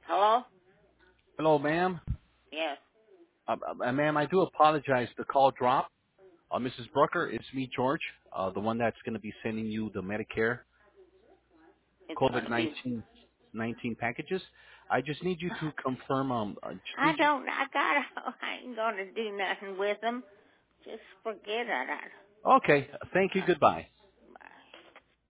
Hello? Hello, ma'am. Yes. Ma'am, I do apologize. The call dropped. Mrs. Brooker, it's me, George, the one that's going to be sending you the Medicare It's gonna be COVID-19 packages. I just need you to confirm. Just I need you. don't I ain't gonna do nothing with them. Just forget it. Okay. Thank you. Goodbye.